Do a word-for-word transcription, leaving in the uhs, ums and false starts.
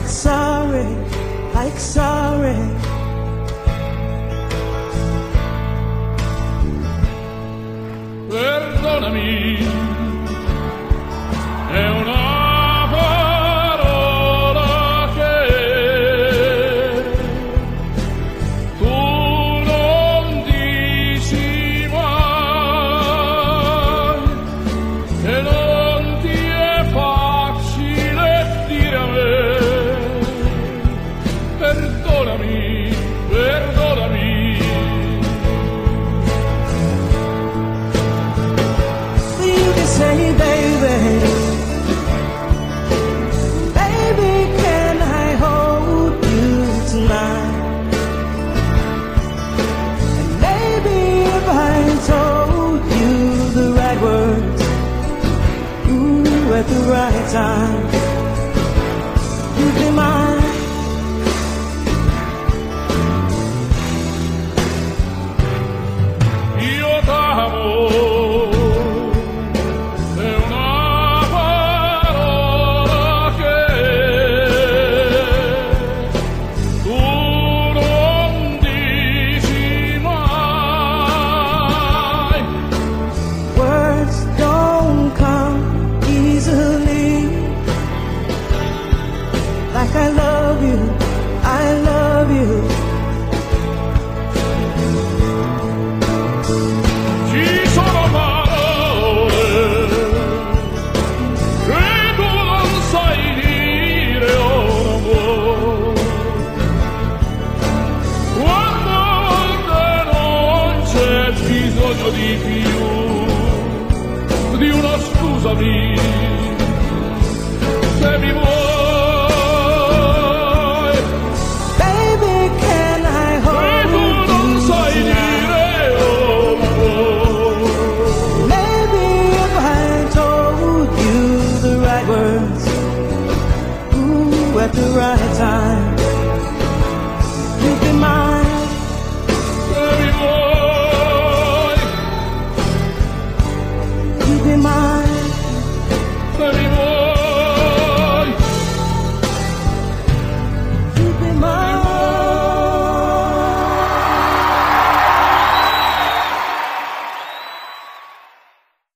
like sorry, like sorry. Perdonami, è una parola che tu non dici mai, e non ti è facile dire a me. Perdonami, perdonami. Say, baby, baby, can I hold you tonight? And maybe if I told you the right words, ooh, at the right time, you'd be mine. Io t'amo. I love you, I love you. Ci sono parole che tu non sai dire o non vuoi, quando non c'è bisogno di più di una scusa mia.